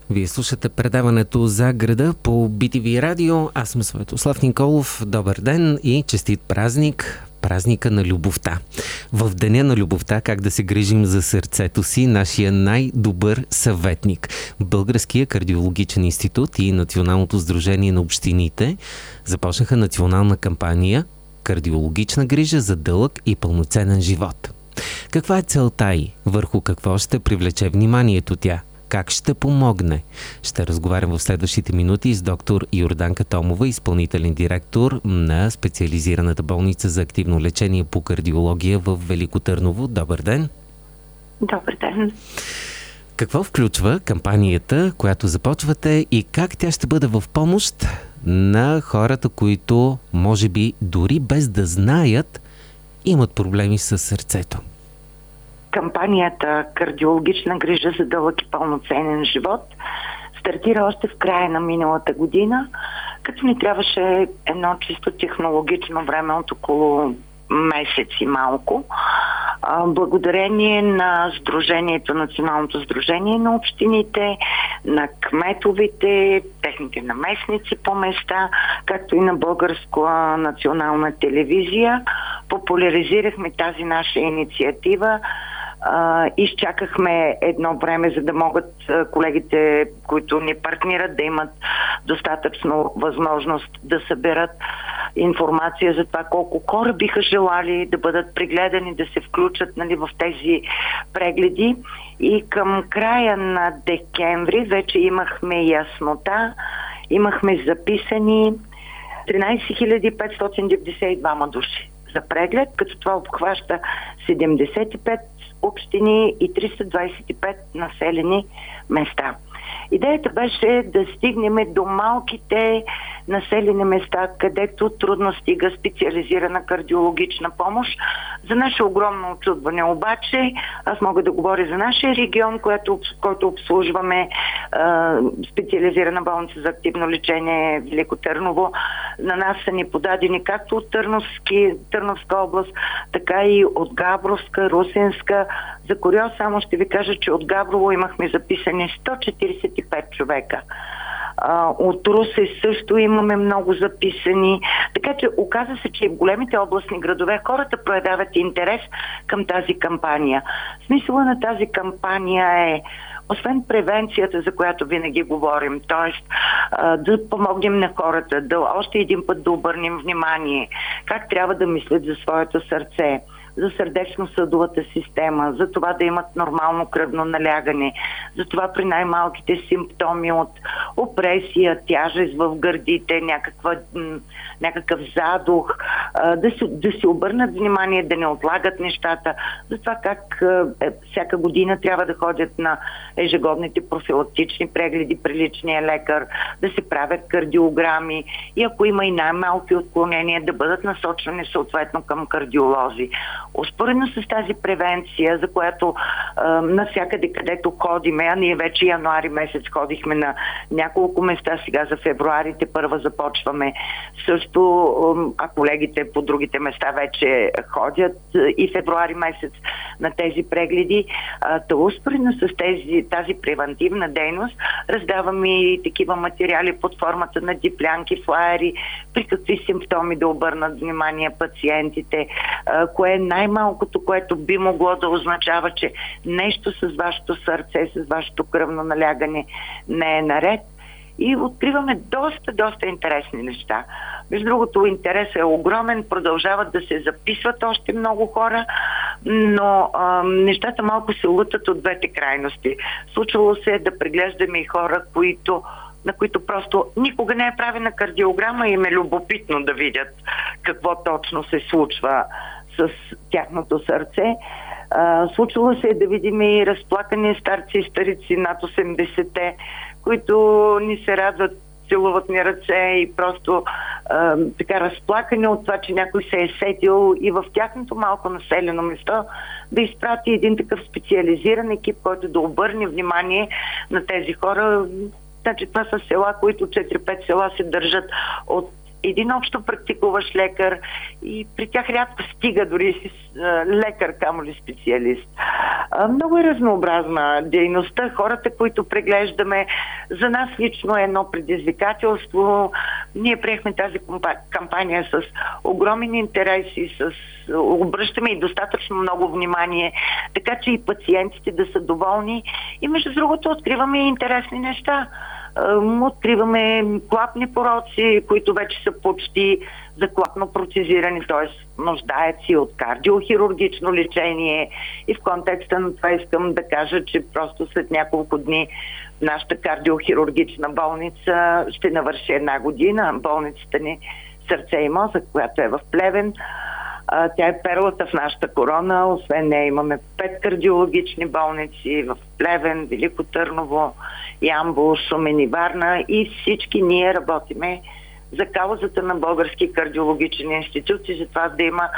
Вие слушате предаването За града по BTV Радио. Аз съм Светослав Николов. Добър ден и честит празник! Празника на любовта. В Деня на любовта, как да се грижим за сърцето си, нашия най-добър съветник. Българския кардиологичен институт и Националното сдружение на общините започнаха национална кампания "Кардиологична грижа за дълъг и пълноценен живот". Каква е целта й? Върху какво ще привлече вниманието тя? Как ще помогне? Ще разговарям в следващите минути с доктор Йорданка Томова, изпълнителен директор на специализираната болница за активно лечение по кардиология в Велико Търново. Добър ден! Добър ден! Какво включва кампанията, която започвате, и как тя ще бъде в помощ на хората, които може би дори без да знаят имат проблеми с сърцето? Кампанията "Кардиологична грижа за дълъг и пълноценен живот" стартира още в края на миналата година, като ни трябваше едно чисто технологично време от около месец и малко. Благодарение на Националното сдружение на общините, на кметовите, техните наместници по места, както и на Българска национална телевизия, популяризирахме тази наша инициатива. Изчакахме едно време, за да могат колегите, които ни партнират, да имат достатъчно възможност да съберат информация за това колко хора биха желали да бъдат прегледани, да се включат в тези прегледи. И към края на декември вече имахме яснота, имахме записани 13 592 души за преглед, като това обхваща 75 общини и 325 населени места. Идеята беше да стигнем до малките населени места, където трудно стига специализирана кардиологична помощ. За наше огромно очудване обаче, аз мога да говоря за нашия регион, който обслужваме, специализирана болница за активно лечение Велико Търново. На нас са ни подадени както от Търновска област, така и от Габровска, Русенска. За куриоз само ще ви кажа, че от Габрово имахме записани 145 човека. От Русе също имаме много записани. Така че оказа се, че и в големите областни градове хората проявяват интерес към тази кампания. Смисъла на тази кампания е, освен превенцията, за която винаги говорим, т.е. да помогнем на хората, да още един път да обърнем внимание как трябва да мислят за своето сърце, за сърдечно-съдовата система, за това да имат нормално кръвно налягане, за това при най-малките симптоми от опресия, тяжест в гърдите, някакъв задух, да си обърнат внимание, да не отлагат нещата, за това как всяка година трябва да ходят на ежегодните профилактични прегледи при личния лекар, да се правят кардиограми и ако има и най-малки отклонения, да бъдат насочени съответно към кардиолози. Успоредно с тази превенция, за която навсякъде където ходиме, а ние вече януари месец ходихме на няколко места, сега за февруарите първа започваме също, а колегите по другите места вече ходят и февруари месец на тези прегледи. Успоредно с тази превентивна дейност раздаваме и такива материали под формата на диплянки, флаери, при какви симптоми да обърнат внимание пациентите, кое е най-малкото, което би могло да означава, че нещо с вашето сърце, с вашето кръвно налягане не е наред. И откриваме доста интересни неща. Между другото, интересът е огромен, продължават да се записват още много хора, но нещата малко се лутат от двете крайности. Случвало се да преглеждаме и хора, на които просто никога не е правена кардиограма и им е любопитно да видят какво точно се случва с тяхното сърце. Случвало се да видим и разплакани старци и старици над 80-те, които ни се радват, целуват ни ръце и просто така разплакани от това, че някой се е сетил и в тяхното малко населено место да изпрати един такъв специализиран екип, който да обърне внимание на тези хора. Значи това са села, които 4-5 села се държат от един общо практикуващ лекар и при тях рядко стига дори си лекар, камо ли специалист. Много е разнообразна дейността. Хората, които преглеждаме, за нас лично е едно предизвикателство. Ние приехме тази кампания с огромен интерес и обръщаме и достатъчно много внимание, така че и пациентите да са доволни. И между другото откриваме и интересни неща. Откриваме клапни пороци, които вече са почти за клапно протезирани, т.е. нуждаят си от кардиохирургично лечение. И в контекста на това искам да кажа, че просто след няколко дни нашата кардиохирургична болница ще навърши 1 година. Болницата ни Сърце и мозък, която е в Плевен. Тя е перлата в нашата корона. Освен нея имаме 5 кардиологични болници в Плевен, Велико Търново, Ямбол, Шумен и Варна, и всички ние работиме за каузата на Български кардиологичен институт и за това да има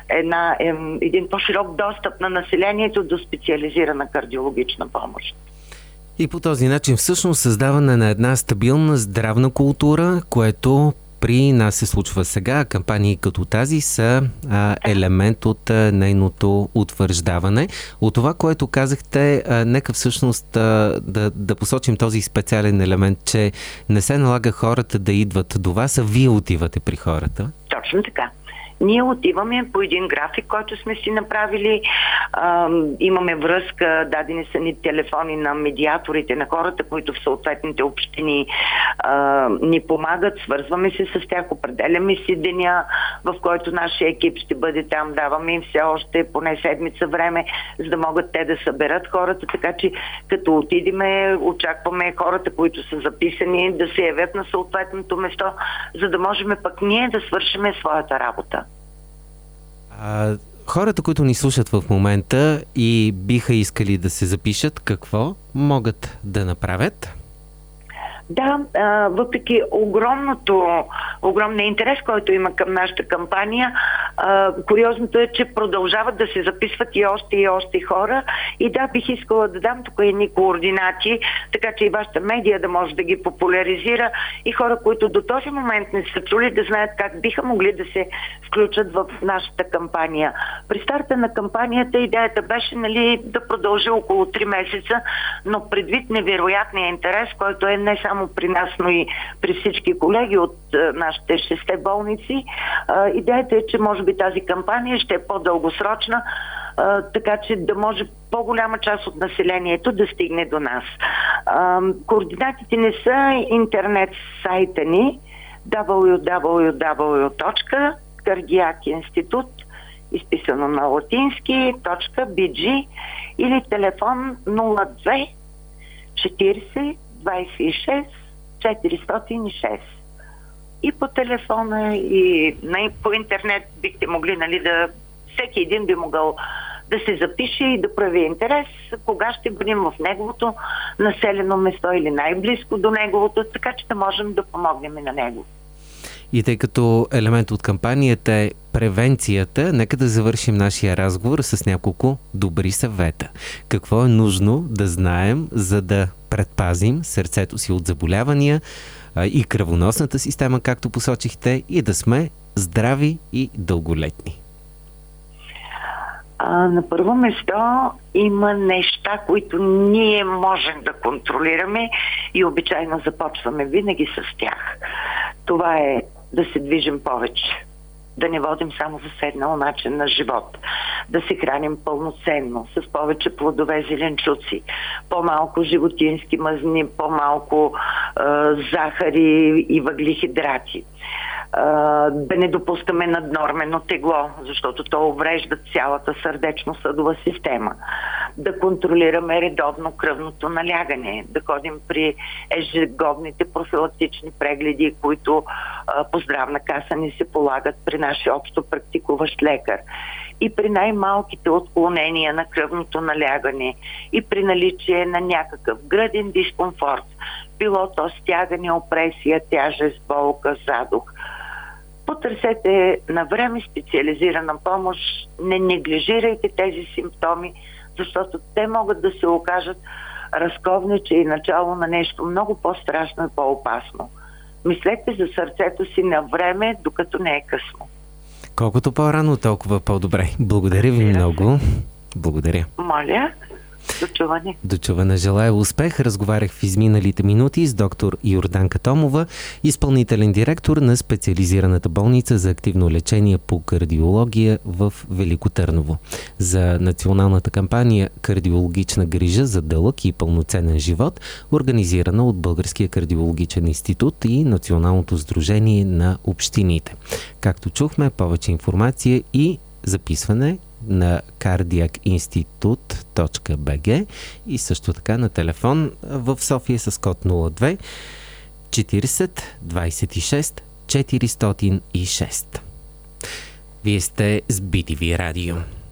един по-широк достъп на населението до специализирана кардиологична помощ. И по този начин всъщност създаване на една стабилна здравна култура, което при нас се случва сега. Кампании като тази са елемент от нейното утвърждаване. От това, което казахте, нека всъщност да посочим този специален елемент, че не се налага хората да идват до вас, а вие отивате при хората. Точно така. Ние отиваме по един график, който сме си направили. Имаме връзка, дадени са ни телефони на медиаторите, на хората, които в съответните общини ни помагат. Свързваме се с тях, определяме си деня, в който нашия екип ще бъде там. Даваме им все още поне седмица време, за да могат те да съберат хората. Така че като отидеме, очакваме хората, които са записани, да се явят на съответното место, за да можем пък ние да свършим своята работа. Хората, които ни слушат в момента и биха искали да се запишат, какво могат да направят? Да, въпреки огромния интерес, който има към нашата кампания, куриозното е, че продължават да се записват и още хора. И да, бих искала да дам тук едни координати, така че и вашата медия да може да ги популяризира и хора, които до този момент не са чули, да знаят как биха могли да се включат в нашата кампания. При старта на кампанията идеята беше да продължи около 3 месеца, но предвид невероятния интерес, който е не само при нас, но и при всички колеги от нашите 6 болници, идеята е, че може би тази кампания ще е по-дългосрочна, така че да може по-голяма част от населението да стигне до нас. Координатите не са интернет сайта ни www.cardiacinstitut, изписано на латински, .bg, или телефон 02 40 26 406. И по телефона, и по интернет бихте могли, всеки един би могъл да се запише и да прави интерес, кога ще бъдем в неговото населено место или най-близко до неговото, така че да можем да помогнем и на него. И тъй като елемент от кампанията е превенцията, нека да завършим нашия разговор с няколко добри съвета. Какво е нужно да знаем, за да предпазим сърцето си от заболявания и кръвоносната система, както посочихте, и да сме здрави и дълголетни? На първо место има неща, които ние можем да контролираме и обичайно започваме винаги с тях. Това е да се движим повече, да не водим само заседнал начин на живот, да се храним пълноценно, с повече плодове, зеленчуци, по-малко животински мазни, по-малко захари и въглехидрати. Да не допускаме наднормено тегло, защото то уврежда цялата сърдечно-съдова система. Да контролираме редовно кръвното налягане, да ходим при ежегодните профилактични прегледи, които по здравна каса ни се полагат при нашия общо практикуващ лекар. И при най-малките отклонения на кръвното налягане, и при наличие на някакъв гръден дискомфорт, било то стягане, опресия, тяжест, болка, задух, потърсете на време специализирана помощ, не неглижирайте тези симптоми, защото те могат да се окажат разковниче и начало на нещо много по-страшно и по-опасно. Мислете за сърцето си на време, докато не е късно. Колкото по-рано, толкова по-добре. Благодаря ви много. Благодаря. Моля. Дочуване. Дочуване. Желая успех. Разговарях в изминалите минути с доктор Йорданка Томова, изпълнителен директор на специализираната болница за активно лечение по кардиология в Велико Търново. За националната кампания "Кардиологична грижа за дълъг и пълноценен живот", организирана от Българския кардиологичен институт и Националното сдружение на общините. Както чухме, повече информация и записване на cardiacinstitute.bg и също така на телефон в София с код 02 40 26 406. Вие сте с BTV Радио.